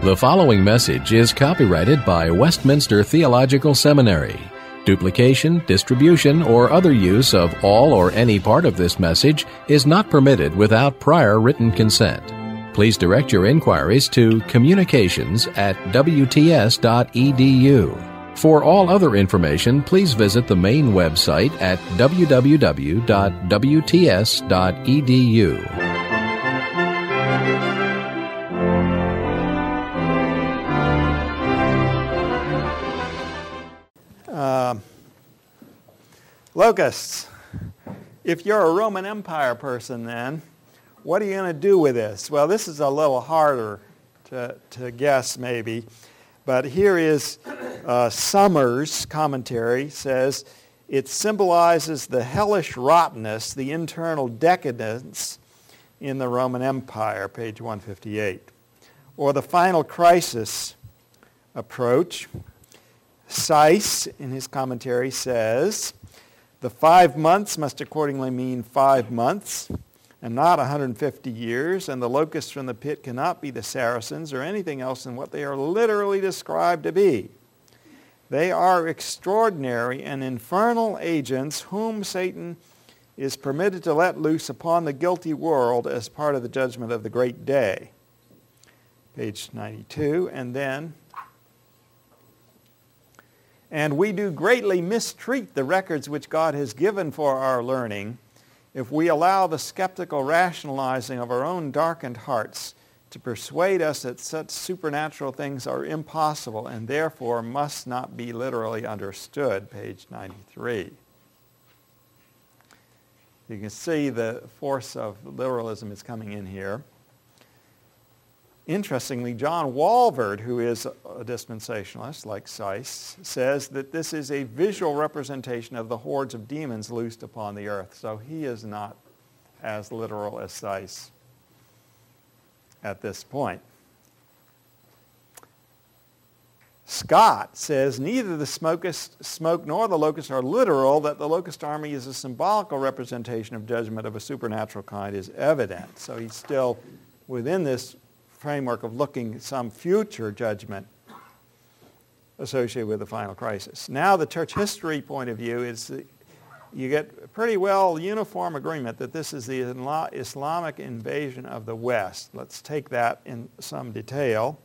The following message is copyrighted by Westminster Theological Seminary. Duplication, distribution, or other use of all or any part of this message is not permitted without prior written consent. Please direct your inquiries to communications@wts.edu. For all other information, please visit the main website at www.wts.edu. Locusts. If you're a Roman Empire person then, what are you going to do with this? Well, this is a little harder to guess maybe, but here is Summers' commentary says, it symbolizes the hellish rottenness, the internal decadence in the Roman Empire, page 158. Or the final crisis approach. Seiss, in his commentary, says, the 5 months must accordingly mean 5 months and not 150 years, and the locusts from the pit cannot be the Saracens or anything else than what they are literally described to be. They are extraordinary and infernal agents whom Satan is permitted to let loose upon the guilty world as part of the judgment of the great day. Page 92, and then, and we do greatly mistreat the records which God has given for our learning if we allow the skeptical rationalizing of our own darkened hearts to persuade us that such supernatural things are impossible and therefore must not be literally understood, page 93. You can see the force of literalism is coming in here. Interestingly, John Walvoord, who is a dispensationalist like Seiss, says that this is a visual representation of the hordes of demons loosed upon the earth. So he is not as literal as Seiss at this point. Scott says neither the smoke nor the locust are literal, that the locust army is a symbolical representation of judgment of a supernatural kind is evident. So he's still within this framework of looking at some future judgment associated with the final crisis. Now the church history point of view is that you get pretty well uniform agreement that this is the Islamic invasion of the West. Let's take that in some detail.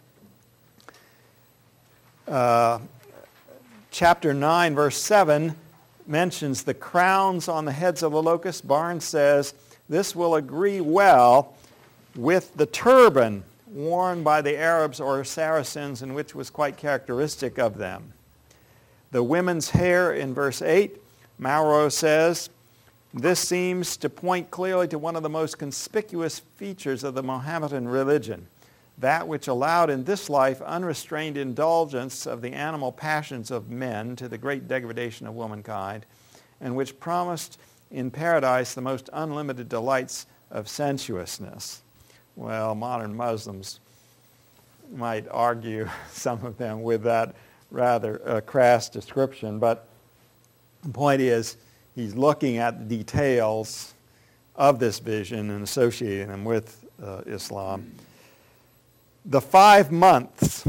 Chapter 9, verse 7 mentions the crowns on the heads of the locusts. Barnes says this will agree well with the turban worn by the Arabs or Saracens, and which was quite characteristic of them. The women's hair in verse 8, Mauro says, this seems to point clearly to one of the most conspicuous features of the Mohammedan religion, that which allowed in this life unrestrained indulgence of the animal passions of men to the great degradation of womankind, and which promised in paradise the most unlimited delights of sensuousness. Well, modern Muslims might argue, some of them, with that rather crass description, but the point is he's looking at the details of this vision and associating them with Islam. The 5 months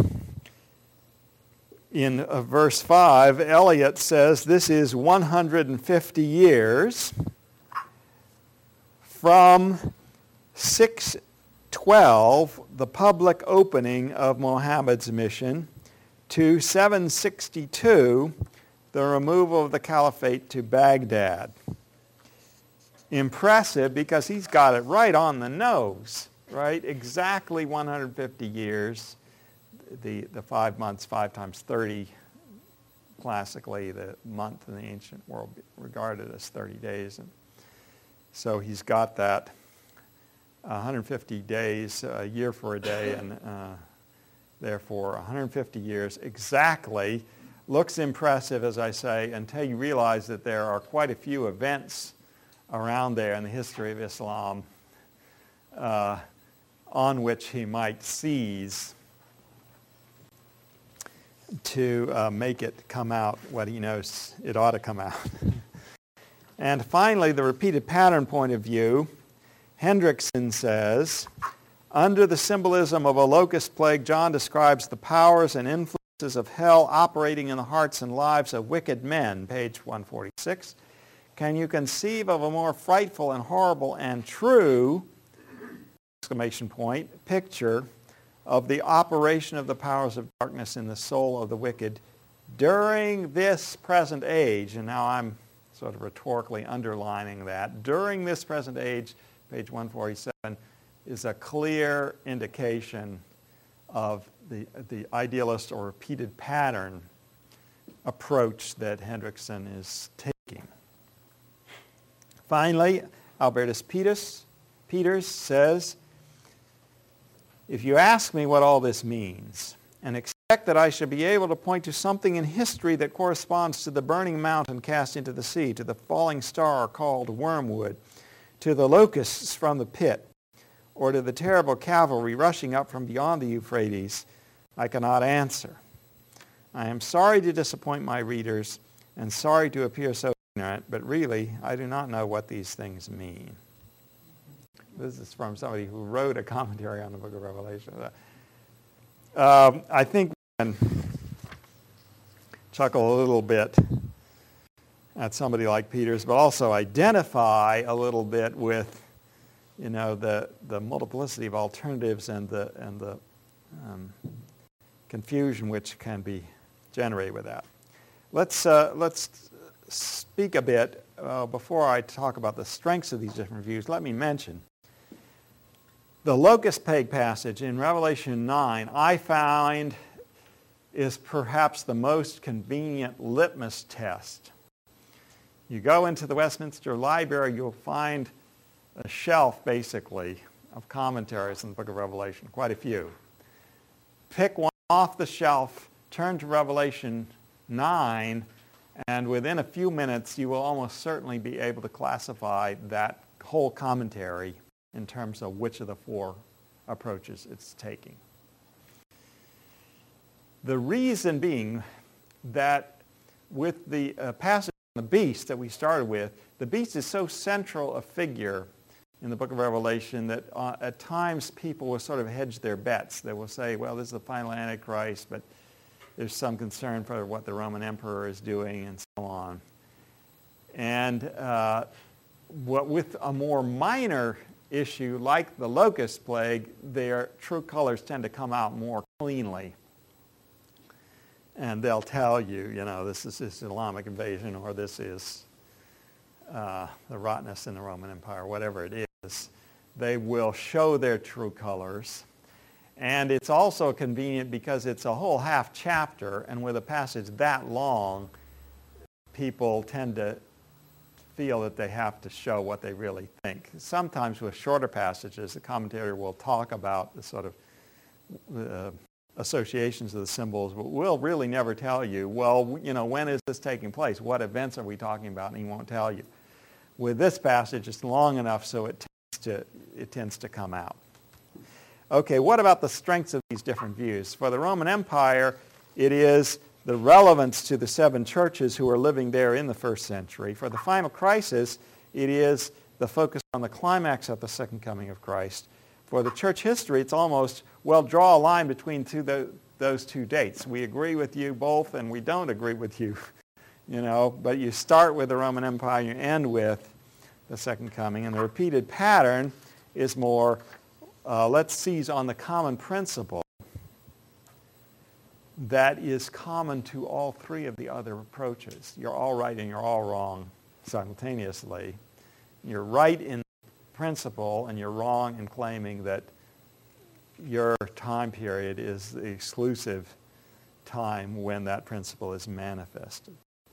in verse 5, Eliot says this is 150 years from 612, the public opening of Muhammad's mission, to 762, the removal of the caliphate to Baghdad. Impressive because he's got it right on the nose, right? Exactly 150 years. The 5 months, 5 times 30, classically the month in the ancient world regarded as 30 days. And so he's got that 150 days, a year for a day, and therefore 150 years exactly. Looks impressive, as I say, until you realize that there are quite a few events around there in the history of Islam on which he might seize to make it come out what he knows it ought to come out. And finally, the repeated pattern point of view, Hendrickson says, Under the symbolism of a locust plague, John describes the powers and influences of hell operating in the hearts and lives of wicked men, page 146. Can you conceive of a more frightful and horrible and true, exclamation point, picture of the operation of the powers of darkness in the soul of the wicked during this present age? And now I'm sort of rhetorically underlining that. During this present age, page 147, is a clear indication of the idealist or repeated pattern approach that Hendrickson is taking. Finally, Albertus Peters says, if you ask me what all this means and expect that I should be able to point to something in history that corresponds to the burning mountain cast into the sea, to the falling star called wormwood, to the locusts from the pit, or to the terrible cavalry rushing up from beyond the Euphrates, I cannot answer. I am sorry to disappoint my readers and sorry to appear so ignorant, but really I do not know what these things mean. This is from somebody who wrote a commentary on the book of Revelation. I think we can chuckle a little bit at somebody like Peters, but also identify a little bit with, you know, the multiplicity of alternatives and the confusion which can be generated with that. Let's speak a bit before I talk about the strengths of these different views. Let me mention the locust plague passage in Revelation 9, I find, is perhaps the most convenient litmus test. You go into the Westminster Library, you'll find a shelf, basically, of commentaries in the book of Revelation, quite a few. Pick one off the shelf, turn to Revelation 9, and within a few minutes, you will almost certainly be able to classify that whole commentary in terms of which of the four approaches it's taking. The reason being that with the passage on the beast that we started with, the beast is so central a figure in the book of Revelation that at times people will sort of hedge their bets. They will say, well, this is the final Antichrist, but there's some concern for what the Roman emperor is doing and so on. And with a more minor issue like the locust plague, their true colors tend to come out more cleanly. And they'll tell you, you know, this is Islamic invasion, or this is the rottenness in the Roman Empire, whatever it is. They will show their true colors. And it's also convenient because it's a whole half chapter, and with a passage that long, people tend to feel that they have to show what they really think. Sometimes with shorter passages, the commentator will talk about the sort of associations of the symbols, but will really never tell you, well, you know, when is this taking place? What events are we talking about? And he won't tell you. With this passage, it's long enough so it tends to come out. Okay, what about the strengths of these different views? For the Roman Empire, it is the relevance to the seven churches who are living there in the first century. For the final crisis, it is the focus on the climax of the second coming of Christ. For the church history, it's almost, well, draw a line between those two dates. We agree with you both, and we don't agree with you, you know, but you start with the Roman Empire, you end with the second coming. And the repeated pattern is more, let's seize on the common principle that is common to all three of the other approaches. You're all right and you're all wrong simultaneously. You're right in principle and you're wrong in claiming that your time period is the exclusive time when that principle is manifested.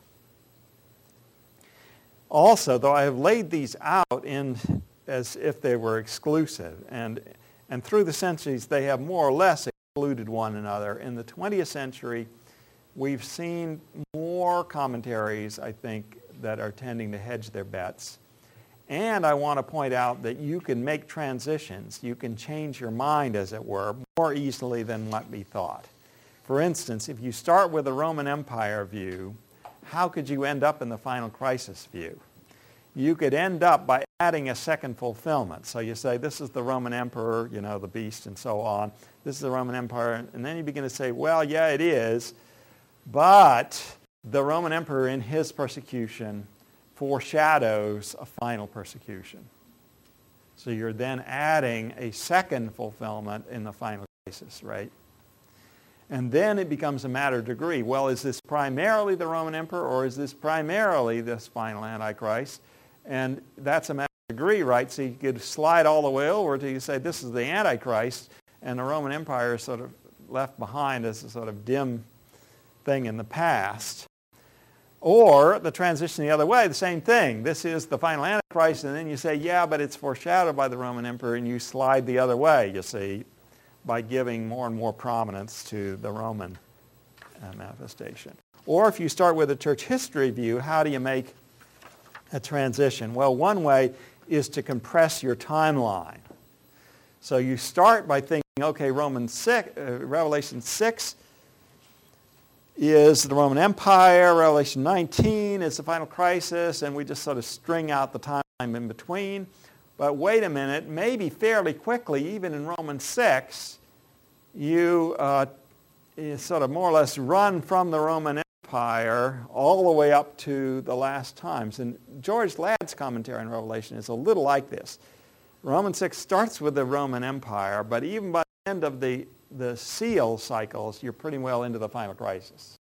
Also, though I have laid these out as if they were exclusive, and through the centuries they have more or less excluded one another. In the 20th century, we've seen more commentaries, I think, that are tending to hedge their bets. And I want to point out that you can make transitions. You can change your mind, as it were, more easily than might be thought. For instance, if you start with the Roman Empire view, how could you end up in the final crisis view? you could end up by adding a second fulfillment. So you say, this is the Roman emperor, you know, the beast and so on. This is the Roman Empire. And then you begin to say, well, yeah, it is. But the Roman emperor in his persecution foreshadows a final persecution. So you're then adding a second fulfillment in the final crisis, right? And then it becomes a matter of degree. Well, is this primarily the Roman emperor, or is this primarily this final Antichrist? And that's a matter of degree, right? So you could slide all the way over to you say this is the Antichrist, and the Roman Empire is sort of left behind as a sort of dim thing in the past. Or the transition the other way, the same thing. This is the final Antichrist, and then you say, yeah, but it's foreshadowed by the Roman emperor, and you slide the other way, you see, by giving more and more prominence to the Roman manifestation. Or if you start with a church history view, how do you make a transition? Well, one way is to compress your timeline. So you start by thinking, okay, Revelation 6 is the Roman Empire, Revelation 19 is the final crisis, and we just sort of string out the time in between. But wait a minute, maybe fairly quickly, even in Romans 6, you sort of more or less run from the Roman Empire all the way up to the last times. And George Ladd's commentary on Revelation is a little like this. Romans 6 starts with the Roman Empire, but even by the end of the seal cycles, you're pretty well into the final crisis.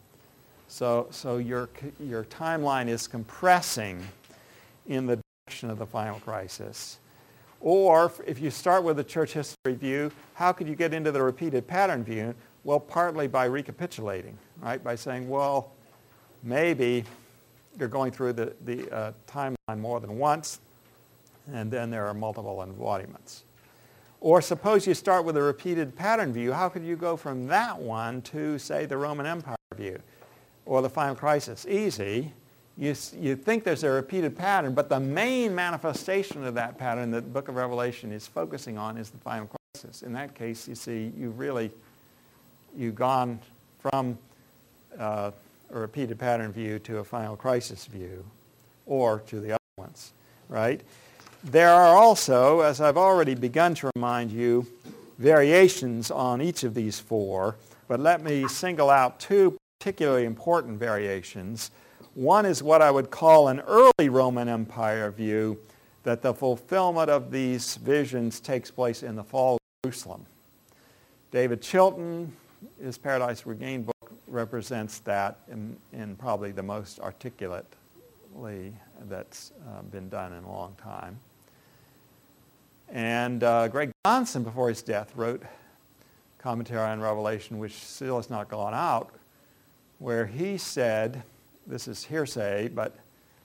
So your timeline is compressing in the direction of the final crisis. Or if you start with the church history view, how could you get into the repeated pattern view? Well, partly by recapitulating, right? By saying, well, maybe you're going through the timeline more than once, and then there are multiple embodiments. Or suppose you start with a repeated pattern view. How could you go from that one to, say, the Roman Empire view or the final crisis? Easy. You think there's a repeated pattern, but the main manifestation of that pattern that the book of Revelation is focusing on is the final crisis. In that case, you see, you've gone from a repeated pattern view to a final crisis view, or to the other ones, right? There are also, as I've already begun to remind you, variations on each of these four, but let me single out two particularly important variations. One is what I would call an early Roman Empire view, that the fulfillment of these visions takes place in the fall of Jerusalem. David Chilton, his Paradise Regained book, represents that in probably the most articulately that's been done in a long time. And Greg Johnson, before his death, wrote commentary on Revelation, which still has not gone out, where he said, this is hearsay, but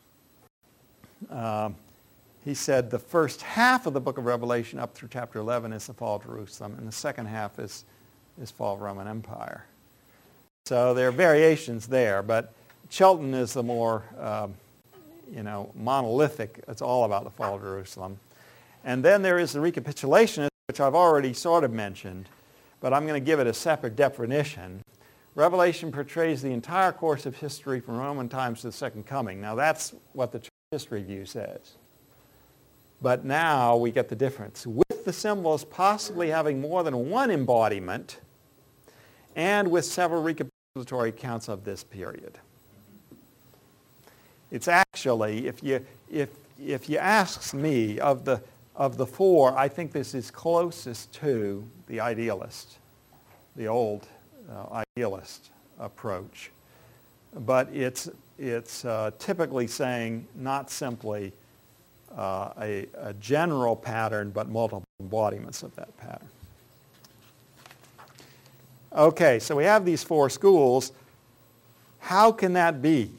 he said the first half of the book of Revelation up through chapter 11 is the fall of Jerusalem, and the second half is fall of Roman Empire. So there are variations there, but Chilton is the more monolithic. It's all about the fall of Jerusalem. And then there is the recapitulation, which I've already sort of mentioned, but I'm going to give it a separate definition. Revelation portrays the entire course of history from Roman times to the second coming. Now that's what the church history view says. But now we get the difference. With the symbols possibly having more than one embodiment, and with several recapitulatory accounts of this period. It's actually, if you ask me, of the four, I think this is closest to the idealist, the old idealist approach. But it's typically saying not simply a general pattern, but multiple embodiments of that pattern. Okay, so we have these four schools. How can that be?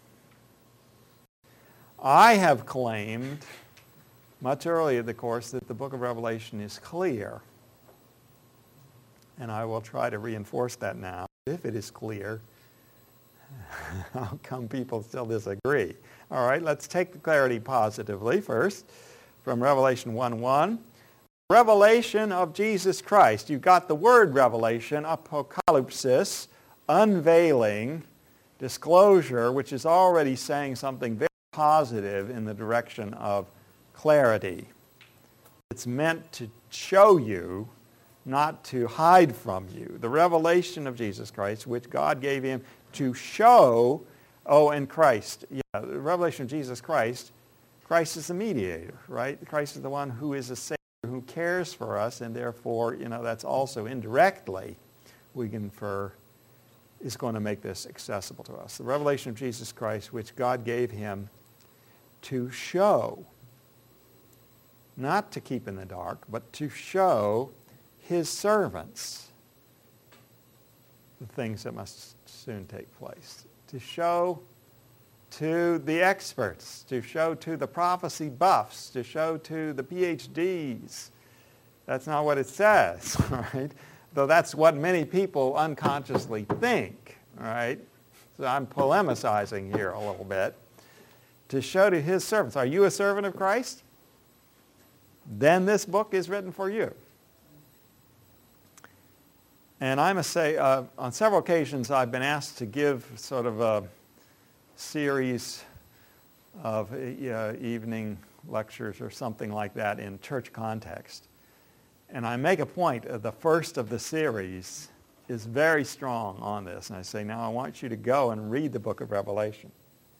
I have claimed much earlier in the course that the book of Revelation is clear. And I will try to reinforce that now. If it is clear, how come people still disagree? All right, let's take the clarity positively first from Revelation 1:1. Revelation of Jesus Christ. You've got the word revelation, apocalypsis, unveiling, disclosure, which is already saying something very positive in the direction of clarity. It's meant to show you, not to hide from you. The revelation of Jesus Christ, which God gave him to show, and Christ. Yeah, the revelation of Jesus Christ, Christ is the mediator, right? Christ is the one who is a Savior, who cares for us, and therefore, that's also indirectly, we can infer, is going to make this accessible to us. The revelation of Jesus Christ, which God gave him to show, not to keep in the dark, but to show his servants the things that must soon take place. To show to the experts, to show to the prophecy buffs, to show to the PhDs. That's not what it says, right? Though that's what many people unconsciously think, right? So I'm polemicizing here a little bit. To show to his servants. Are you a servant of Christ? Then this book is written for you. And I must say, on several occasions I've been asked to give sort of a series of evening lectures or something like that in church context. And I make a point of the first of the series is very strong on this. And I say, now I want you to go and read the book of Revelation.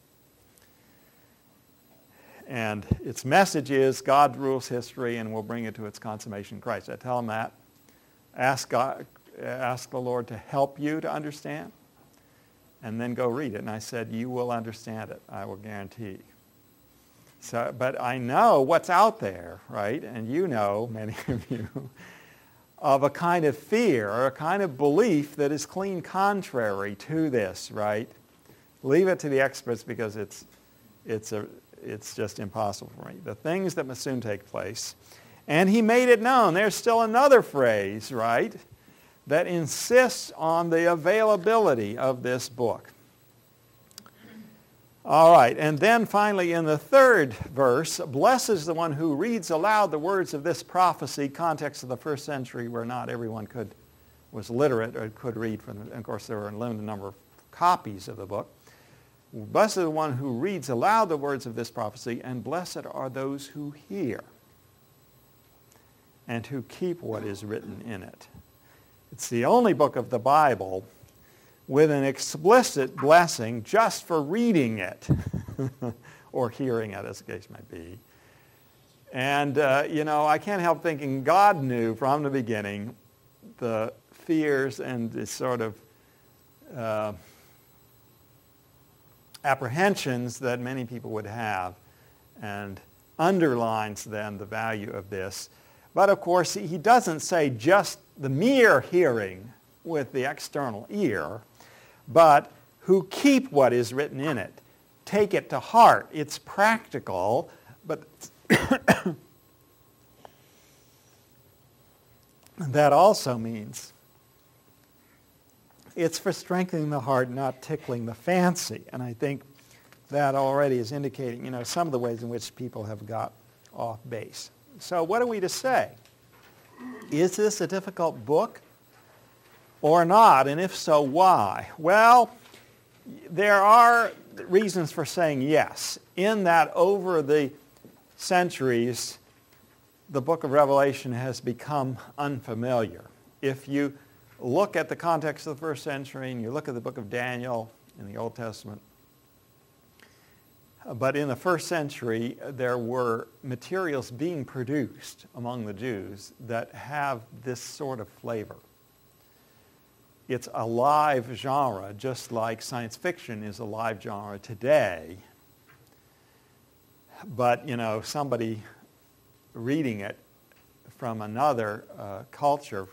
And its message is God rules history and will bring it to its consummation in Christ. I tell them that. Ask the Lord to help you to understand, and then go read it. And I said, you will understand it, I will guarantee. So, but I know what's out there, right? And you know, many of you, of a kind of fear or a kind of belief that is clean contrary to this, right? Leave it to the experts because it's just impossible for me. The things that must soon take place. And he made it known. There's still another phrase, right, that insists on the availability of this book. All right, and then finally in the third verse, blessed is the one who reads aloud the words of this prophecy, context of the first century where not everyone was literate or could read from it. And of course there were a limited number of copies of the book. Blessed is the one who reads aloud the words of this prophecy, and blessed are those who hear and who keep what is written in it. It's the only book of the Bible with an explicit blessing just for reading it or hearing it, as the case may be. And, I can't help thinking God knew from the beginning the fears and the sort of apprehensions that many people would have, and underlines then the value of this. But of course, he doesn't say just the mere hearing with the external ear, but who keep what is written in it. Take it to heart. It's practical, but that also means it's for strengthening the heart, not tickling the fancy. And I think that already is indicating, some of the ways in which people have got off base. So what are we to say? Is this a difficult book or not? And if so, why? Well, there are reasons for saying yes, in that over the centuries, the book of Revelation has become unfamiliar. If you look at the context of the first century and you look at the book of Daniel in the Old Testament, but in the first century there were materials being produced among the Jews that have this sort of flavor. It's a live genre, just like science fiction is a live genre today. But, somebody reading it from another culture,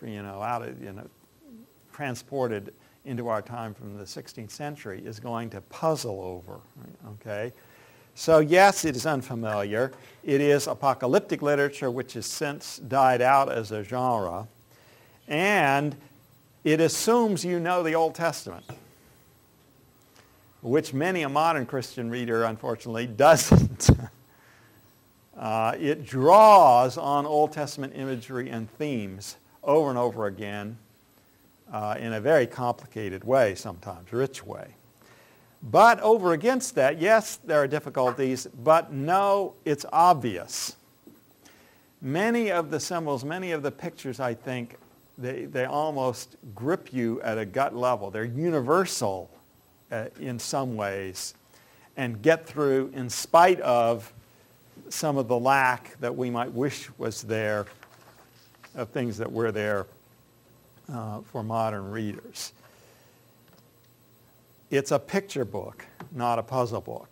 transported into our time from the 16th century is going to puzzle over, okay? So yes, it is unfamiliar. It is apocalyptic literature, which has since died out as a genre. And it assumes you know the Old Testament, which many a modern Christian reader, unfortunately, doesn't. It draws on Old Testament imagery and themes over and over again in a very complicated way, sometimes rich way. But over against that, yes, there are difficulties, but no, it's obvious. Many of the symbols, many of the pictures, I think, they almost grip you at a gut level. They're universal in some ways and get through in spite of some of the lack that we might wish was there of things that were there for modern readers. It's a picture book, not a puzzle book.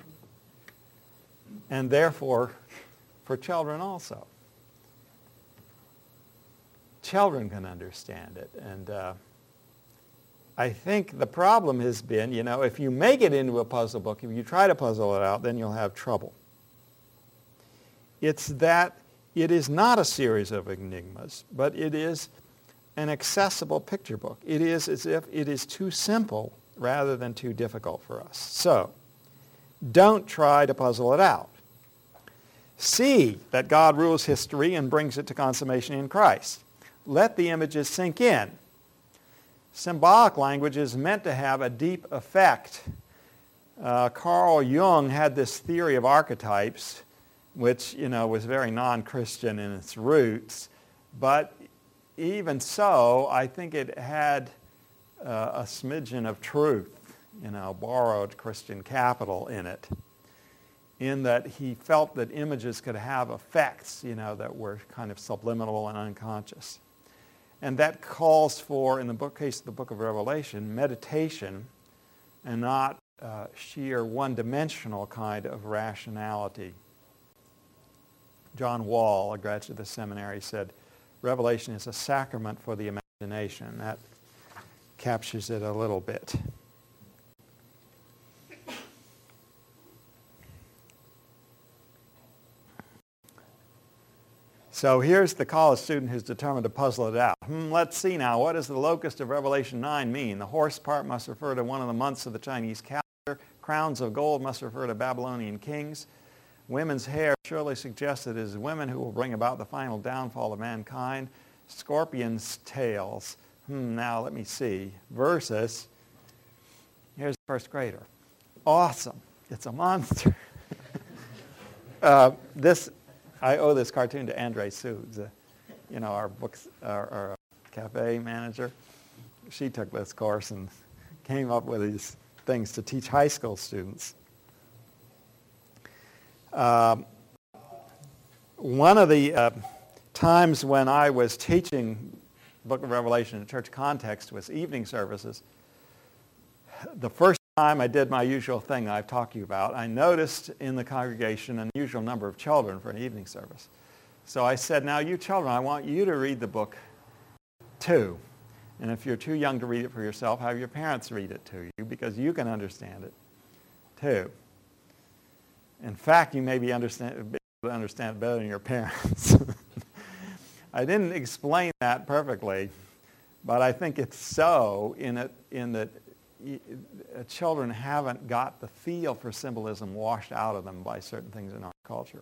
And therefore, for children also. Children can understand it. And I think the problem has been, if you make it into a puzzle book, if you try to puzzle it out, then you'll have trouble. It's that it is not a series of enigmas, but it is an accessible picture book. It is as if it is too simple rather than too difficult for us. So, don't try to puzzle it out. See that God rules history and brings it to consummation in Christ. Let the images sink in. Symbolic language is meant to have a deep effect. Carl Jung had this theory of archetypes, which, was very non-Christian in its roots. But even so, I think it had a smidgen of truth, borrowed Christian capital in it, in that he felt that images could have effects, that were kind of subliminal and unconscious. And that calls for, in the case of the book of Revelation, meditation and not sheer one-dimensional kind of rationality. John Wall, a graduate of the seminary, said, Revelation is a sacrament for the imagination. That captures it a little bit. So here's the college student who's determined to puzzle it out. Let's see now, what does the locust of Revelation 9 mean? The horse part must refer to one of the months of the Chinese calendar. Crowns of gold must refer to Babylonian kings. Women's hair surely suggests it is women who will bring about the final downfall of mankind. Scorpion's tails. Now let me see. Versus, here's the first grader. Awesome. It's a monster. I owe this cartoon to Andre Sue, our cafe manager. She took this course and came up with these things to teach high school students. One of the times when I was teaching the Book of Revelation in a church context was evening services. The first time I did my usual thing I've talked to you about, I noticed in the congregation an unusual number of children for an evening service. So I said, now you children, I want you to read the book too. And if you're too young to read it for yourself, have your parents read it to you because you can understand it too. In fact, you may be able to understand it better than your parents. I didn't explain that perfectly, but I think it's so in that children haven't got the feel for symbolism washed out of them by certain things in our culture.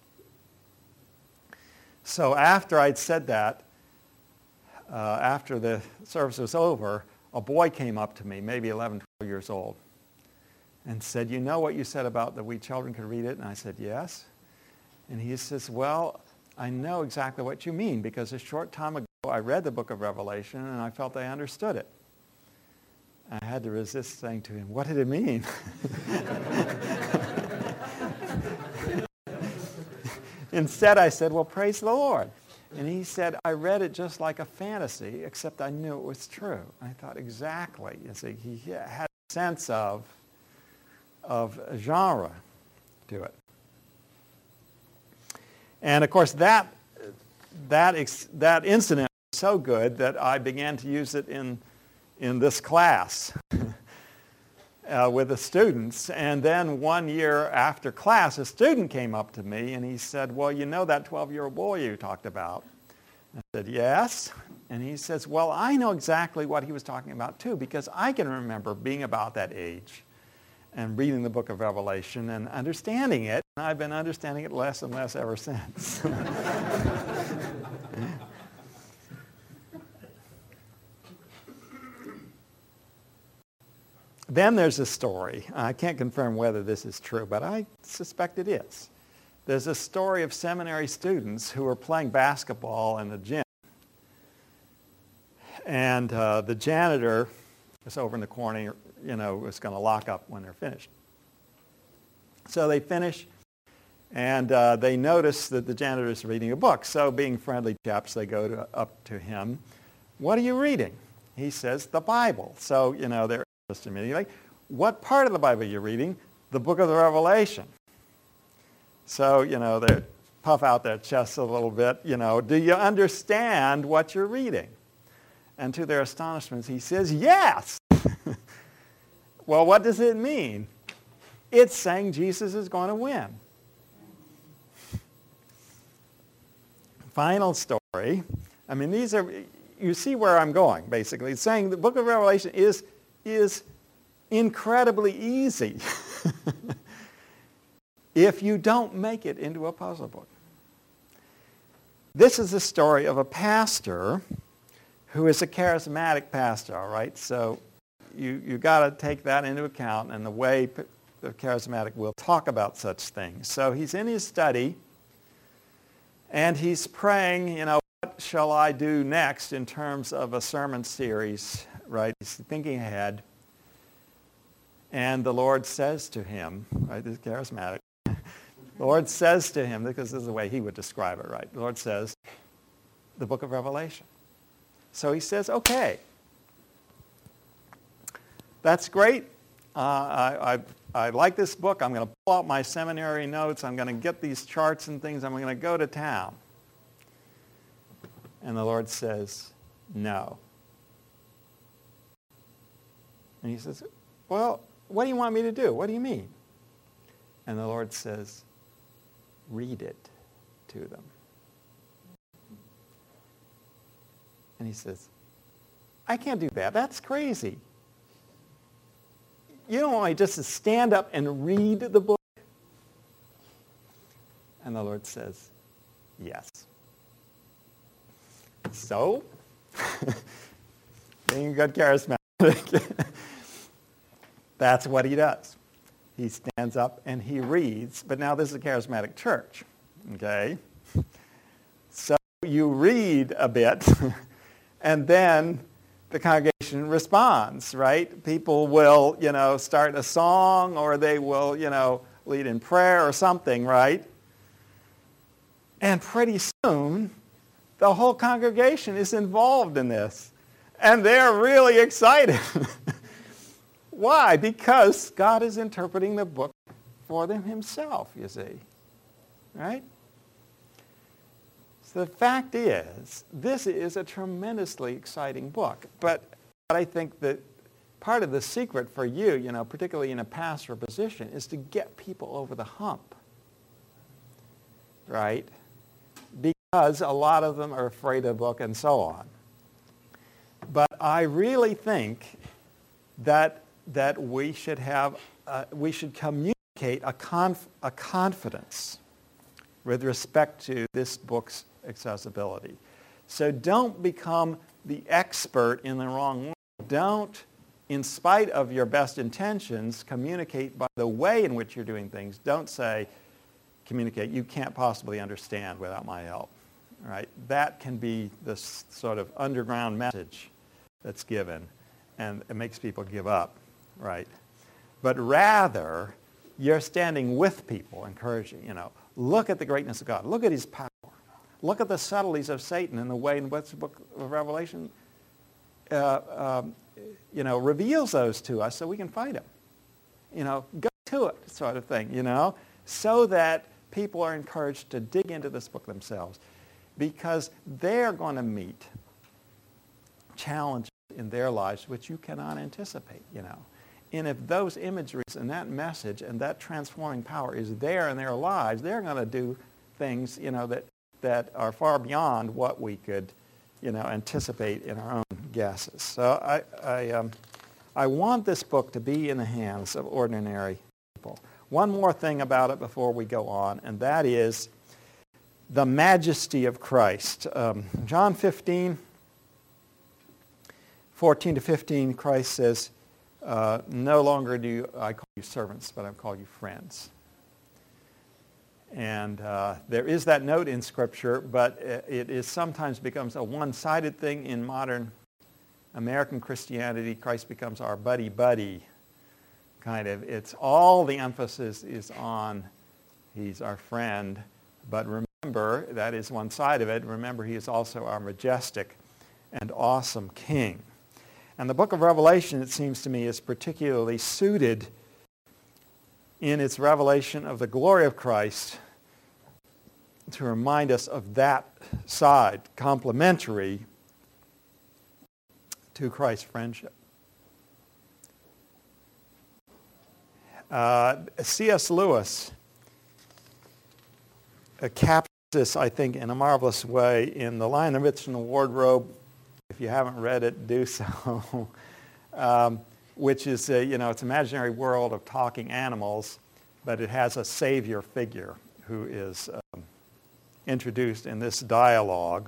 So after I'd said that, after the service was over, a boy came up to me, maybe 11, 12 years old, and said, you know what you said about that we children could read it? And I said, yes. And he says, well, I know exactly what you mean because a short time ago I read the book of Revelation and I felt I understood it. I had to resist saying to him, what did it mean? Instead I said, well, praise the Lord. And he said, I read it just like a fantasy, except I knew it was true. And I thought, exactly. You see, he had a sense of a genre to it. And of course, that incident was so good that I began to use it in this class with the students. And then one year after class, a student came up to me and he said, well, you know that 12-year-old boy you talked about? I said, yes. And he says, well, I know exactly what he was talking about too, because I can remember being about that age and reading the book of Revelation and understanding it. And I've been understanding it less and less ever since. Then there's a story. I can't confirm whether this is true, but I suspect it is. There's a story of seminary students who are playing basketball in the gym. And the janitor was over in the corner, was going to lock up when they're finished. So they finish, and they notice that the janitor's reading a book. So being friendly chaps, they go up to him. What are you reading? He says, the Bible. So, they're interested immediately. What part of the Bible are you reading? The book of the Revelation. So, they puff out their chests a little bit. Do you understand what you're reading? And to their astonishment, he says, yes. Well, what does it mean? It's saying Jesus is going to win. Final story. I mean, you see where I'm going, basically. It's saying the book of Revelation is incredibly easy if you don't make it into a puzzle book. This is the story of a pastor who is a charismatic pastor, all right? So you got to take that into account, and the way the charismatic will talk about such things. So he's in his study, and he's praying, what shall I do next in terms of a sermon series, right? He's thinking ahead. And the Lord says to him, right, this is charismatic. The Lord says to him, because this is the way he would describe it, right? The Lord says, the book of Revelation. So he says, okay, that's great. I like this book. I'm going to pull out my seminary notes. I'm going to get these charts and things. I'm going to go to town. And the Lord says, no. And he says, well, what do you want me to do? What do you mean? And the Lord says, read it to them. And he says, I can't do that. That's crazy. You don't want me just to stand up and read the book? And the Lord says, yes. So, being a good charismatic, that's what he does. He stands up and he reads, but now this is a charismatic church, okay? So you read a bit, and then the congregation responds, right? People will, start a song, or they will, lead in prayer or something, right? And pretty soon, the whole congregation is involved in this. And they're really excited. Why? Because God is interpreting the book for them himself, you see. Right? So the fact is, this is a tremendously exciting book. But I think that part of the secret for you, particularly in a pastoral position, is to get people over the hump. Right? Because a lot of them are afraid of the book and so on. But I really think that we should communicate a confidence with respect to this book's accessibility. So don't become the expert in the wrong way. Don't, in spite of your best intentions, communicate by the way in which you're doing things. Don't communicate, you can't possibly understand without my help. Right? That can be this sort of underground message that's given, and it makes people give up, right? But rather, you're standing with people, encouraging, look at the greatness of God. Look at his power. Look at the subtleties of Satan and the way in which the book of Revelation, reveals those to us so we can fight him. Go to it, sort of thing, so that people are encouraged to dig into this book themselves, because they're going to meet challenges in their lives which you cannot anticipate, And if those imageries and that message and that transforming power is there in their lives, they're going to do things, that are far beyond what we could, anticipate in our own guesses. So I want this book to be in the hands of ordinary people. One more thing about it before we go on, and that is the majesty of Christ. John 15, 14 to 15, Christ says, no longer do I call you servants, but I call you friends. And there is that note in Scripture, but it is sometimes becomes a one-sided thing in modern American Christianity. Christ becomes our buddy-buddy kind of. It's all the emphasis is on he's our friend, but remember, that is one side of it. Remember, he is also our majestic and awesome King. And the book of Revelation, it seems to me, is particularly suited in its revelation of the glory of Christ to remind us of that side, complementary to Christ's friendship. C.S. Lewis captures this, I think, in a marvelous way in The Lion, the Witch, and the Wardrobe. If you haven't read it, do so. Which is, it's an imaginary world of talking animals, but it has a savior figure who is introduced in this dialogue.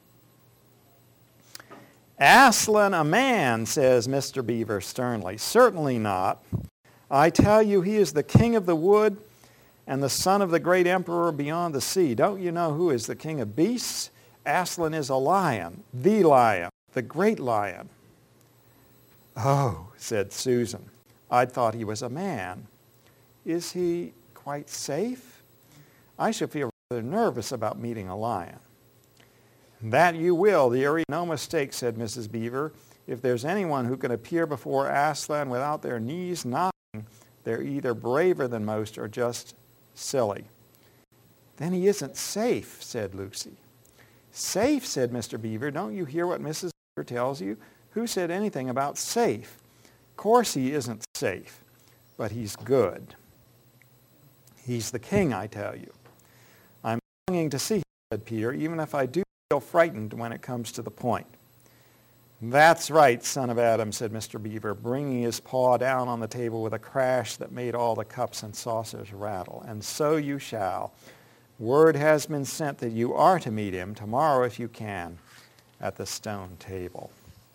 Aslan a man, says Mr. Beaver sternly. Certainly not. I tell you, he is the king of the wood and the son of the great emperor beyond the sea. Don't you know who is the king of beasts? Aslan is a lion, the great lion. Oh, said Susan, I'd thought he was a man. Is he quite safe? I should feel rather nervous about meeting a lion. That you will, dearie, no mistake, said Mrs. Beaver. If there's anyone who can appear before Aslan without their knees knocking, they're either braver than most or just silly. Then he isn't safe, said Lucy. Safe, said Mr. Beaver. Don't you hear what Mrs. Beaver tells you? Who said anything about safe? Of course he isn't safe, but he's good. He's the king, I tell you. I'm longing to see him, said Peter, even if I do feel frightened when it comes to the point. That's right, son of Adam, said Mr. Beaver, bringing his paw down on the table with a crash that made all the cups and saucers rattle. And so you shall. Word has been sent that you are to meet him tomorrow, if you can, at the stone table.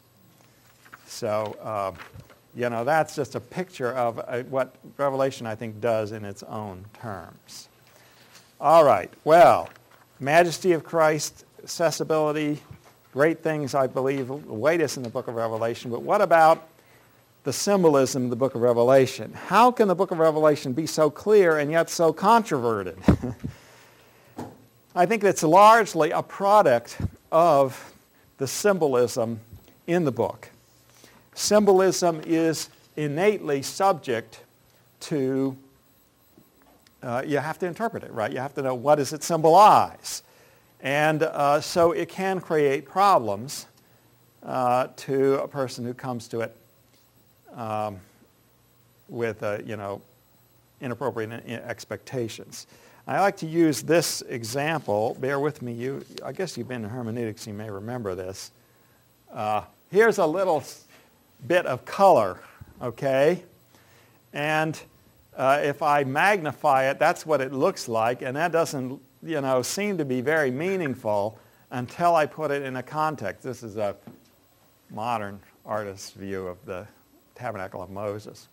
So, that's just a picture of what Revelation, I think, does in its own terms. All right, well, majesty of Christ, accessibility, great things, I believe, await us in the book of Revelation. But what about the symbolism of the book of Revelation? How can the book of Revelation be so clear and yet so controverted? I think it's largely a product of the symbolism in the book. Symbolism is innately subject to, you have to interpret it, right? You have to know, what does it symbolize? And so it can create problems to a person who comes to it with, inappropriate expectations. I like to use this example. Bear with me. I guess you've been in hermeneutics. You may remember this. Here's a little bit of color, okay? And if I magnify it, that's what it looks like. And that doesn't, seem to be very meaningful until I put it in a context. This is a modern artist's view of the Tabernacle of Moses.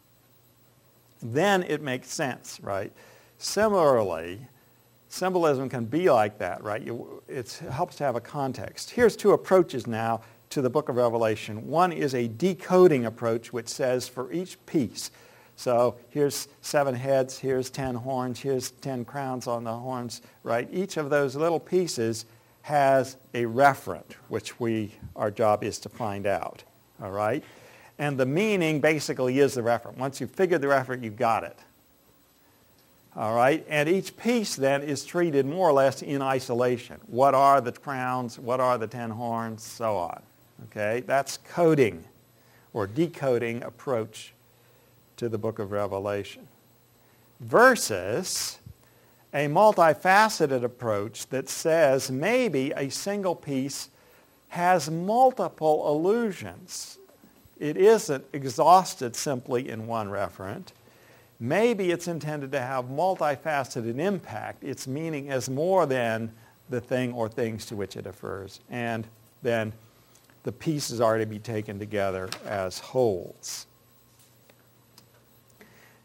Then it makes sense, right? Similarly, symbolism can be like that, right? It helps to have a context. Here's two approaches now to the book of Revelation. One is a decoding approach, which says for each piece, so here's 7 heads, here's 10 horns, here's 10 crowns on the horns, right? Each of those little pieces has a referent, which our job is to find out, all right? And the meaning basically is the referent. Once you've figured the referent, you've got it. All right, and each piece then is treated more or less in isolation. What are the crowns? What are the 10 horns? So on. Okay, that's coding or decoding approach to the book of Revelation. Versus a multifaceted approach that says maybe a single piece has multiple allusions. It isn't exhausted simply in one referent. Maybe it's intended to have multifaceted impact. Its meaning is more than the thing or things to which it refers. And then the pieces are to be taken together as wholes.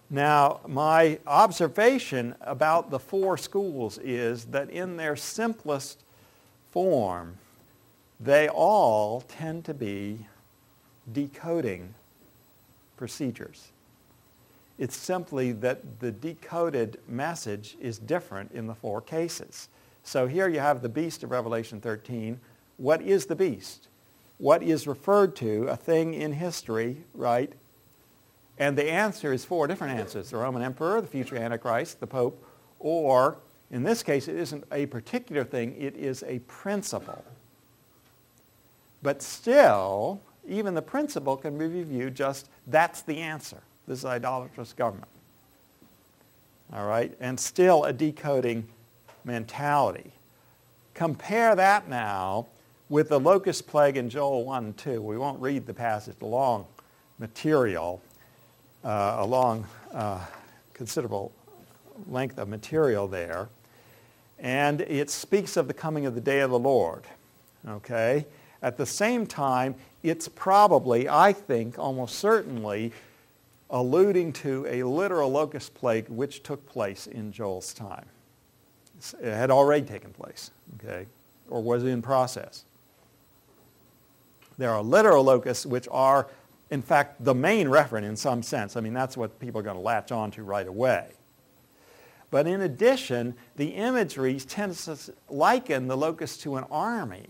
Now, my observation about the four schools is that in their simplest form, they all tend to be decoding procedures. It's simply that the decoded message is different in the four cases. So here you have the beast of Revelation 13. What is the beast? What is referred to, a thing in history, right? And the answer is four different answers. The Roman emperor, the future Antichrist, the Pope, or in this case it isn't a particular thing, it is a principle. But still, even the principle can be reviewed just, that's the answer. This is idolatrous government. All right? And still a decoding mentality. Compare that now with the locust plague in Joel 1 and 2. We won't read the passage, the long material, a long, considerable length of material there. And it speaks of the coming of the day of the Lord. Okay? At the same time, it's probably, I think, almost certainly, alluding to a literal locust plague which took place in Joel's time. It had already taken place, okay, or was in process. There are literal locusts which are, in fact, the main referent in some sense. I mean, that's what people are going to latch on to right away. But in addition, the imagery tends to liken the locust to an army.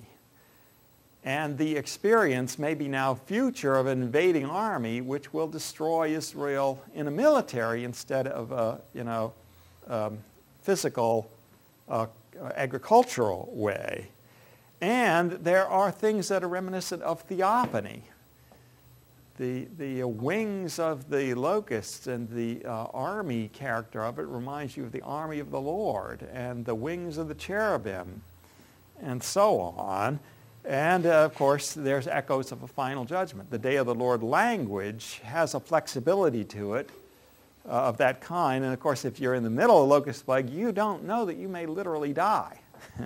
And the experience may be now future of an invading army which will destroy Israel in a military instead of a physical agricultural way. And there are things that are reminiscent of theophany. The wings of the locusts and the army character of it reminds you of the army of the Lord, and the wings of the cherubim, and so on. And, of course, there's echoes of a final judgment. The day of the Lord language has a flexibility to it of that kind. And, of course, if you're in the middle of the locust plague, you don't know that you may literally die.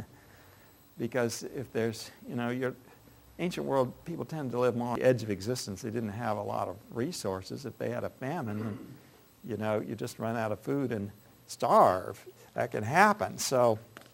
Because if there's, your ancient world people tend to live more on the edge of existence. They didn't have a lot of resources. If they had a famine, then, you just run out of food and starve. That can happen. So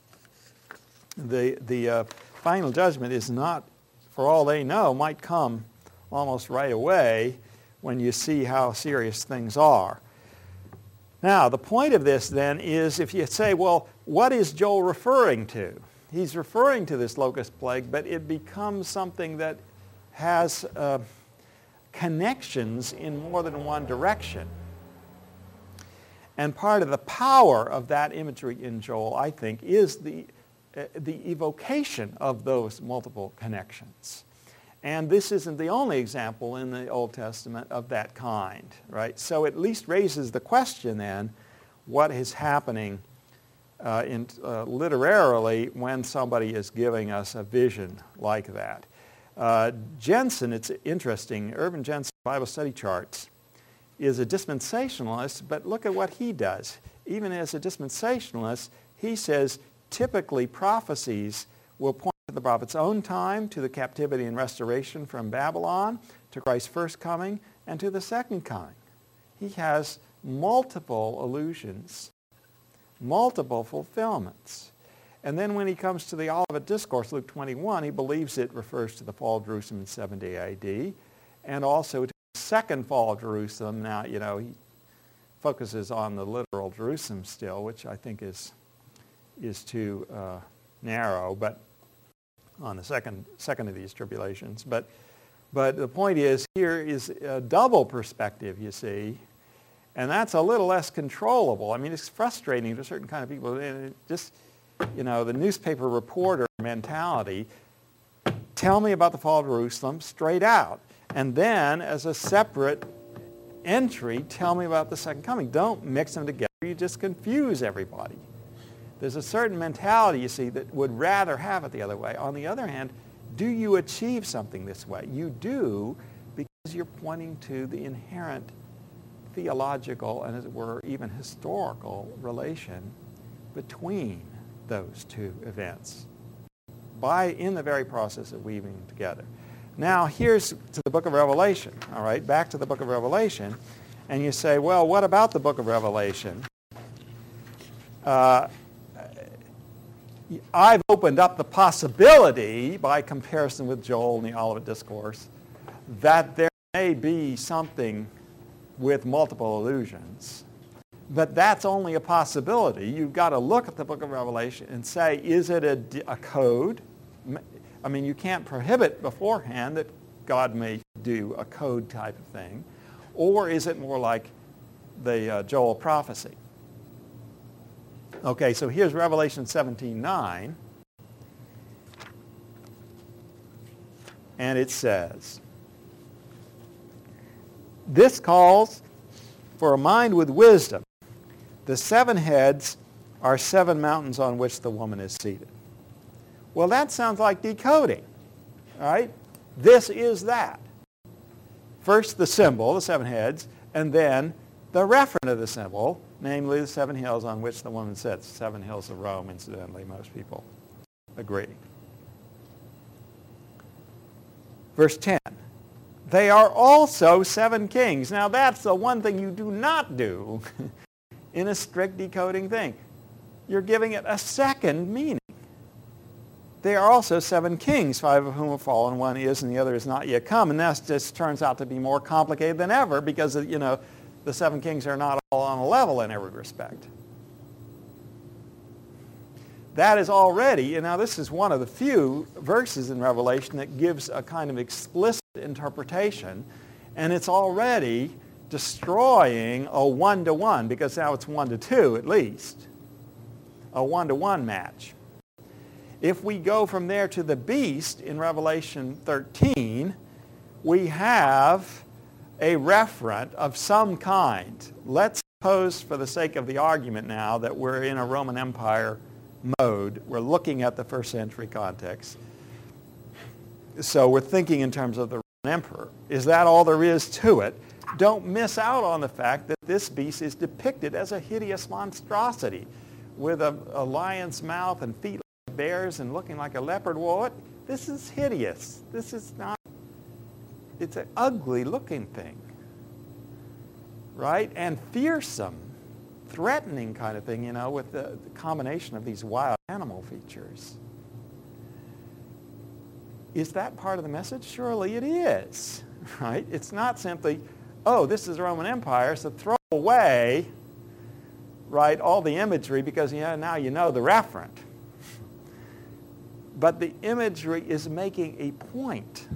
the final judgment is not, for all they know, might come almost right away when you see how serious things are. Now, the point of this then is if you say, well, what is Joel referring to? He's referring to this locust plague, but it becomes something that has connections in more than one direction. And part of the power of that imagery in Joel, I think, is the evocation of those multiple connections. And this isn't the only example in the Old Testament of that kind, right? So it at least raises the question then, what is happening literarily when somebody is giving us a vision like that? Jensen, it's interesting, Irvin Jensen, Bible Study Charts, is a dispensationalist, but look at what he does. Even as a dispensationalist, he says, typically, prophecies will point to the prophet's own time, to the captivity and restoration from Babylon, to Christ's first coming, and to the second coming. He has multiple allusions, multiple fulfillments. And then when he comes to the Olivet Discourse, Luke 21, he believes it refers to the fall of Jerusalem in 70 A.D., and also to the second fall of Jerusalem. Now, he focuses on the literal Jerusalem still, which I think is too narrow, but on the second of these tribulations. But the point is, here is a double perspective, you see, and that's a little less controllable. I mean, it's frustrating to certain kind of people. And the newspaper reporter mentality, tell me about the fall of Jerusalem straight out, and then as a separate entry, tell me about the second coming. Don't mix them together. You just confuse everybody. There's a certain mentality, you see, that would rather have it the other way. On the other hand, do you achieve something this way? You do, because you're pointing to the inherent theological and, as it were, even historical relation between those two events in the very process of weaving them together. Now, here's to the book of Revelation, all right? Back to the book of Revelation. And you say, well, what about the book of Revelation? I've opened up the possibility, by comparison with Joel and the Olivet Discourse, that there may be something with multiple allusions. But that's only a possibility. You've got to look at the book of Revelation and say, is it a code? I mean, you can't prohibit beforehand that God may do a code type of thing. Or is it more like the Joel prophecy? Okay, so here's Revelation 17:9. And it says, this calls for a mind with wisdom. The 7 heads are 7 mountains on which the woman is seated. Well, that sounds like decoding, all right? This is that. First the symbol, the 7 heads, and then the referent of the symbol, namely the 7 hills on which the woman sits. 7 hills of Rome, incidentally, most people agree. Verse 10, they are also 7 kings. Now that's the one thing you do not do in a strict decoding thing. You're giving it a second meaning. They are also 7 kings, 5 of whom have fallen, 1 is, and the other is not yet come. And that just turns out to be more complicated than ever because, the 7 kings are not all on a level in every respect. That is already, and now this is one of the few verses in Revelation that gives a kind of explicit interpretation, and it's already destroying a 1-to-1, because now it's 1-to-2 at least, a 1-to-1 match. If we go from there to the beast in Revelation 13, we have a referent of some kind. Let's suppose, for the sake of the argument now, that we're in a Roman Empire mode. We're looking at the first century context. So we're thinking in terms of the Roman emperor. Is that all there is to it? Don't miss out on the fact that this beast is depicted as a hideous monstrosity with a lion's mouth and feet like bears and looking like a leopard. Well, this is hideous. This is not, it's an ugly looking thing, right? And fearsome, threatening kind of thing, with the combination of these wild animal features. Is that part of the message? Surely it is, right? It's not simply, oh, this is the Roman Empire, so throw away, right, all the imagery because now you know the referent. But the imagery is making a point.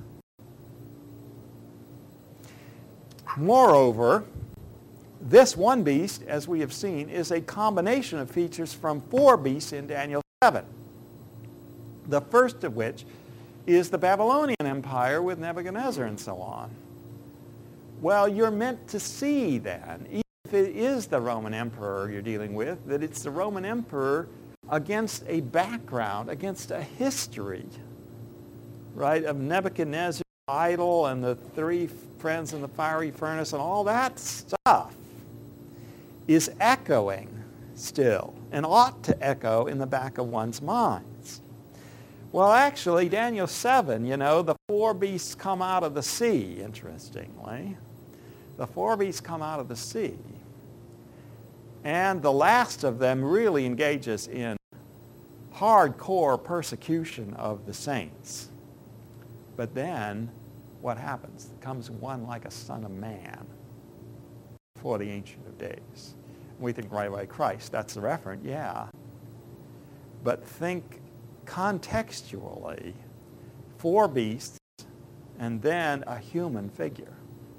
Moreover, this one beast, as we have seen, is a combination of features from 4 beasts in Daniel 7. The first of which is the Babylonian Empire with Nebuchadnezzar and so on. Well, you're meant to see then, even if it is the Roman emperor you're dealing with, that it's the Roman emperor against a background, against a history, right, of Nebuchadnezzar's idol and the 3 friends in the fiery furnace and all that stuff is echoing still and ought to echo in the back of one's minds. Well, actually, Daniel 7, the 4 beasts come out of the sea, interestingly. The 4 beasts come out of the sea. And the last of them really engages in hardcore persecution of the saints. But then, what happens? There comes one like a son of man before the Ancient of Days. We think right away, Christ, that's the referent, yeah. But think contextually, 4 beasts and then a human figure.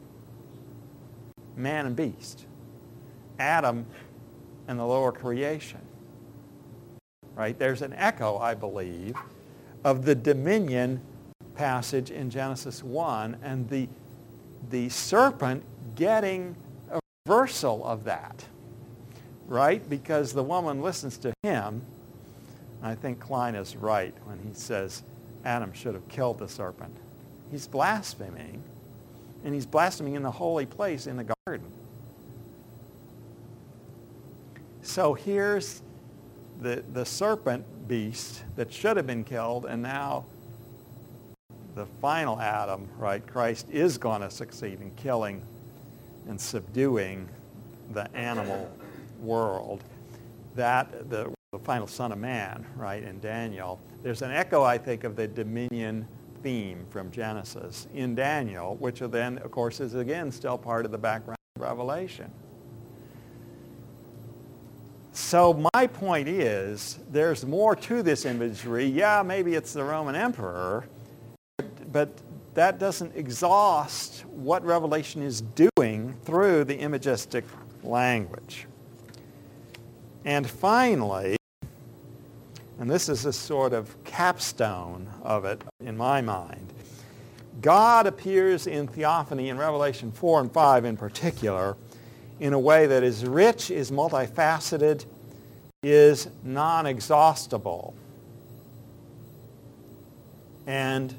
Man and beast. Adam and the lower creation. Right? There's an echo, I believe, of the dominion passage in Genesis 1 and the serpent getting a reversal of that. Right? Because the woman listens to him. I think Klein is right when he says Adam should have killed the serpent. He's blaspheming, and he's blaspheming in the holy place in the garden. So here's the serpent beast that should have been killed, and now the final Adam, right, Christ is going to succeed in killing and subduing the animal world. That, the final Son of Man, right, in Daniel, there's an echo, I think, of the dominion theme from Genesis in Daniel, which then, of course, is again still part of the background of Revelation. So my point is, there's more to this imagery. Yeah, maybe it's the Roman emperor, but that doesn't exhaust what Revelation is doing through the imagistic language. And finally, and this is a sort of capstone of it in my mind, God appears in theophany in Revelation 4 and 5 in particular in a way that is rich, is multifaceted, is non-exhaustible. And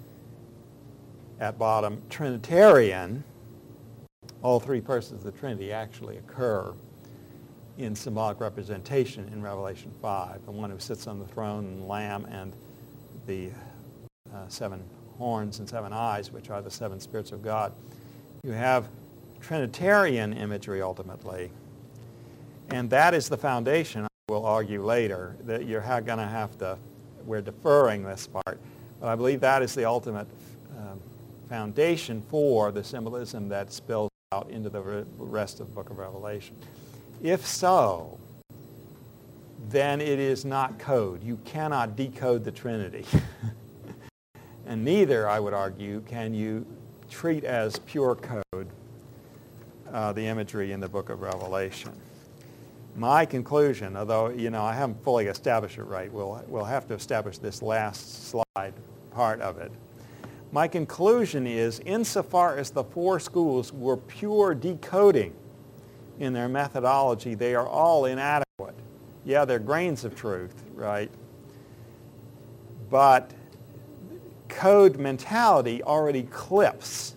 at bottom, Trinitarian. All three persons of the Trinity actually occur in symbolic representation in Revelation 5. The one who sits on the throne, and the Lamb, and the 7 horns and 7 eyes, which are the 7 spirits of God. You have Trinitarian imagery ultimately, and that is the foundation. I will argue later that you're going to have to, we're deferring this part, but I believe that is the ultimate foundation for the symbolism that spills out into the rest of the book of Revelation. If so, then it is not code. You cannot decode the Trinity. And neither, I would argue, can you treat as pure code the imagery in the book of Revelation. My conclusion, although I haven't fully established it right, we'll have to establish this last slide part of it. My conclusion is, insofar as the 4 schools were pure decoding in their methodology, they are all inadequate. Yeah, they're grains of truth, right? But code mentality already clips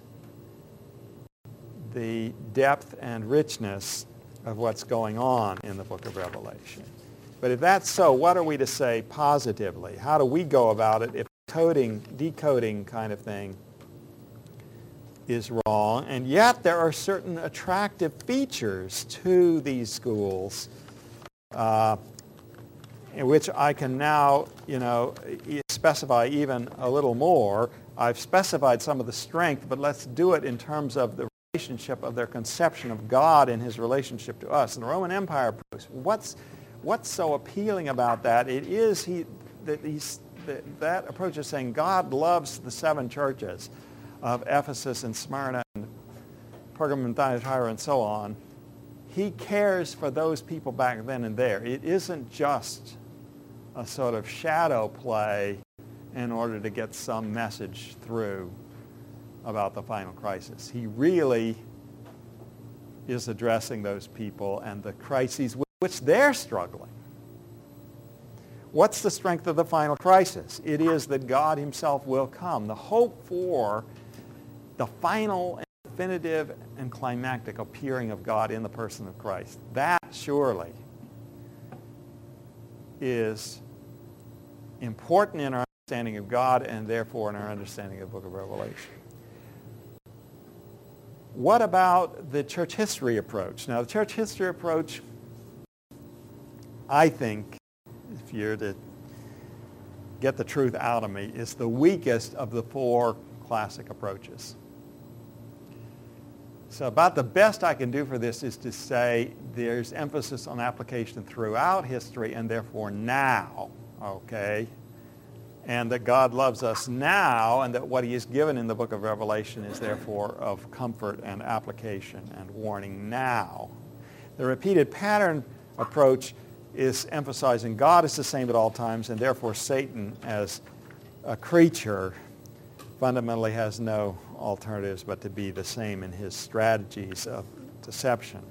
the depth and richness of what's going on in the book of Revelation. But if that's so, what are we to say positively? How do we go about it if decoding kind of thing is wrong? And yet there are certain attractive features to these schools in which I can now, specify even a little more. I've specified some of the strength, but let's do it in terms of the relationship of their conception of God and his relationship to us. And the Roman Empire approach, what's so appealing about that? It is that approach is saying God loves the 7 churches of Ephesus and Smyrna and Pergamum and Thyatira and so on. He cares for those people back then and there. It isn't just a sort of shadow play in order to get some message through about the final crisis. He really is addressing those people and the crises with which they're struggling. What's the strength of the final crisis? It is that God himself will come. The hope for the final and definitive and climactic appearing of God in the person of Christ. That surely is important in our understanding of God and therefore in our understanding of the book of Revelation. What about the church history approach? Now, the church history approach, I think, if you're to get the truth out of me, is the weakest of the 4 classic approaches. So about the best I can do for this is to say there's emphasis on application throughout history and therefore now, okay? And that God loves us now, and that what he has given in the book of Revelation is therefore of comfort and application and warning now. The repeated pattern approach is emphasizing God is the same at all times, and therefore Satan as a creature fundamentally has no alternatives but to be the same in his strategies of deception.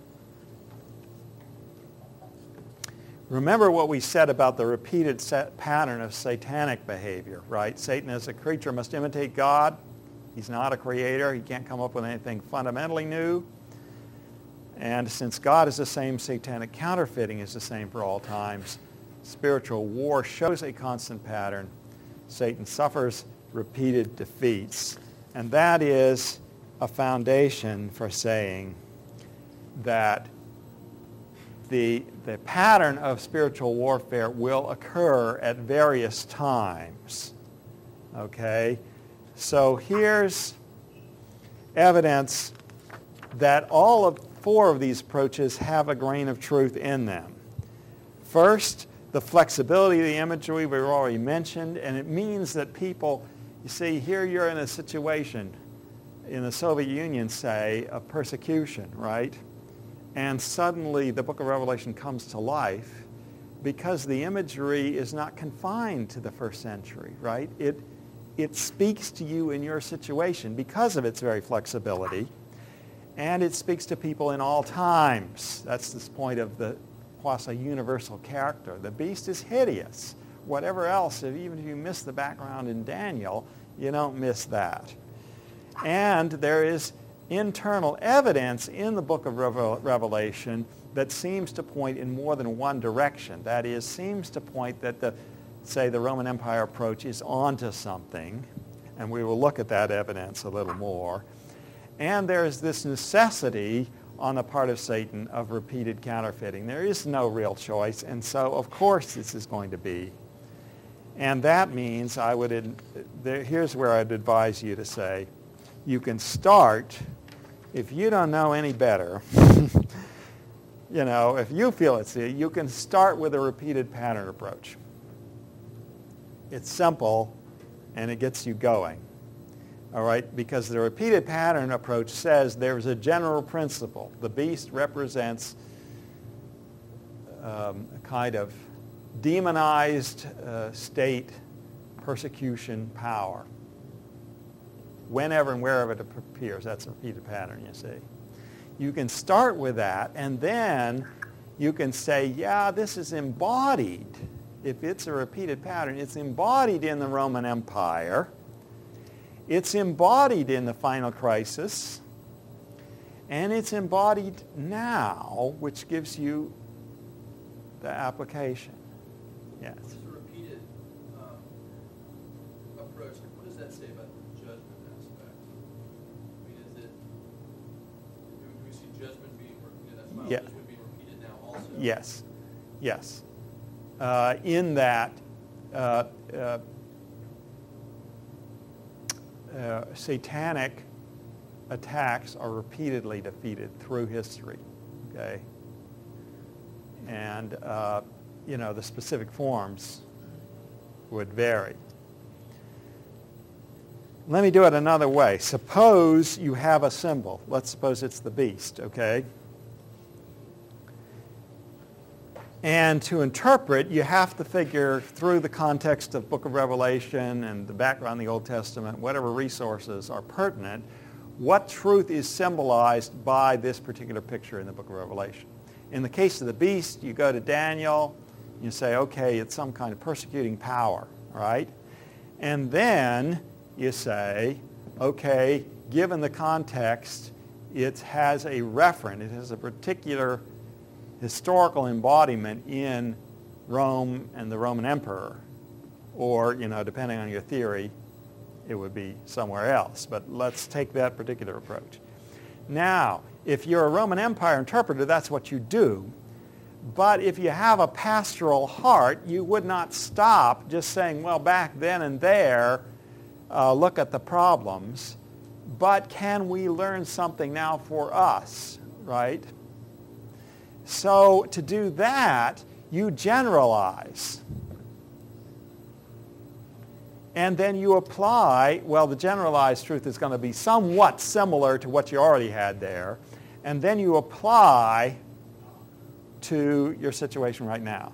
Remember what we said about the repeated pattern of satanic behavior, right? Satan as a creature must imitate God. He's not a creator. He can't come up with anything fundamentally new. And since God is the same, satanic counterfeiting is the same for all times. Spiritual war shows a constant pattern. Satan suffers repeated defeats. And that is a foundation for saying that the pattern of spiritual warfare will occur at various times. Okay? So here's evidence that all of 4 of these approaches have a grain of truth in them. First, the flexibility of the imagery we've already mentioned, and it means that people, you see, here you're in a situation in the Soviet Union, say, of persecution, right? And suddenly the book of Revelation comes to life because the imagery is not confined to the first century, right? It speaks to you in your situation because of its very flexibility, and it speaks to people in all times. That's this point of the quasi-universal character. The beast is hideous. Whatever else, even if you miss the background in Daniel, you don't miss that. And there is internal evidence in the book of Revelation that seems to point in more than one direction. That is, seems to point that the Roman Empire approach is onto something, and we will look at that evidence a little more. And there is this necessity on the part of Satan of repeated counterfeiting. There is no real choice, and so of course this is going to be. And that means here's where I'd advise you to say, you can start, if you don't know any better, if you feel it's you can start with a repeated pattern approach. It's simple, and it gets you going. All right, because the repeated pattern approach says there's a general principle. The beast represents a kind of demonized state persecution power. Whenever and wherever it appears, that's a repeated pattern, you see. You can start with that, and then you can say, yeah, this is embodied. If it's a repeated pattern, it's embodied in the Roman Empire. It's embodied in the final crisis, and it's embodied now, which gives you the application. Yes. This is a repeated approach. What does that say about the judgment aspect? I mean, do we see judgment being repeated? That's final judgment being repeated now also? Yes. Yes. In that satanic attacks are repeatedly defeated through history, okay? And, the specific forms would vary. Let me do it another way. Suppose you have a symbol. Let's suppose it's the beast, okay? And to interpret, you have to figure through the context of Book of Revelation and the background of the Old Testament, whatever resources are pertinent, what truth is symbolized by this particular picture in the Book of Revelation. In the case of the beast, you go to Daniel, you say, okay, it's some kind of persecuting power, right? And then you say, okay, given the context, it has a referent, it has a particular historical embodiment in Rome and the Roman emperor, or, depending on your theory, it would be somewhere else. But let's take that particular approach. Now, if you're a Roman Empire interpreter, that's what you do. But if you have a pastoral heart, you would not stop just saying, well, back then and there, look at the problems. But can we learn something now for us, right? So to do that, you generalize. And then you apply, well, the generalized truth is going to be somewhat similar to what you already had there. And then you apply to your situation right now.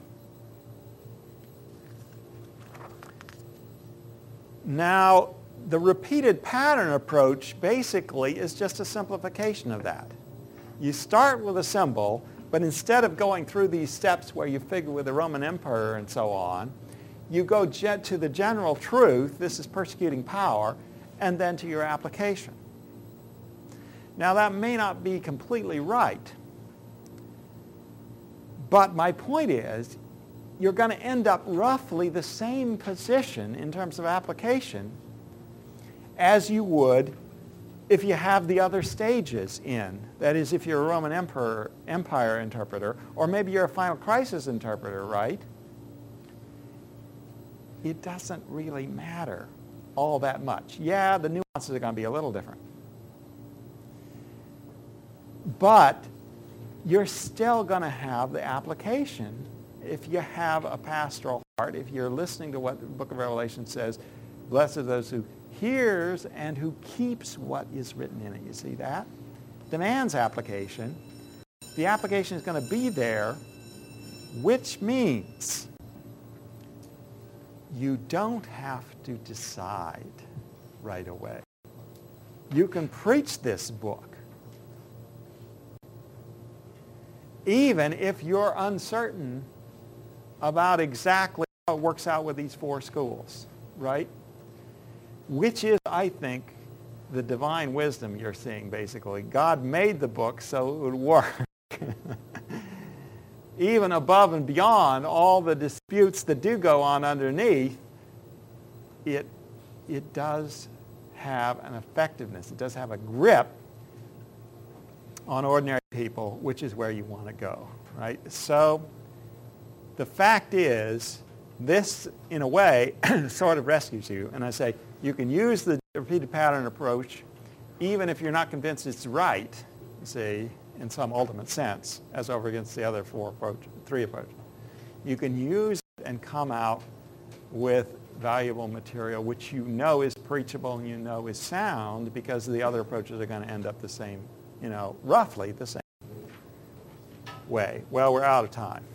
Now, the repeated pattern approach basically is just a simplification of that. You start with a symbol, but instead of going through these steps where you figure with the Roman emperor and so on, you go to the general truth, this is persecuting power, and then to your application. Now that may not be completely right, but my point is, you're going to end up roughly the same position in terms of application as you would if you have the other stages in. That is, if you're a Roman Empire interpreter, or maybe you're a Final Crisis interpreter, right? It doesn't really matter all that much. Yeah, the nuances are going to be a little different. But you're still going to have the application if you have a pastoral heart, if you're listening to what the book of Revelation says, blessed are those who hears and who keeps what is written in it. You see that? Demands application. The application is going to be there, which means you don't have to decide right away. You can preach this book even if you're uncertain about exactly how it works out with these 4 schools, right? Which is, I think, the divine wisdom you're seeing, basically. God made the book so it would work. Even above and beyond all the disputes that do go on underneath, it does have an effectiveness. It does have a grip on ordinary people, which is where you want to go, right? So the fact is, this, in a way, sort of rescues you. And I say, you can use the repeated pattern approach even if you're not convinced it's right, you see, in some ultimate sense, as over against the other 3 approaches. You can use it and come out with valuable material which you know is preachable and you know is sound, because the other approaches are going to end up the same, roughly the same way. Well, we're out of time.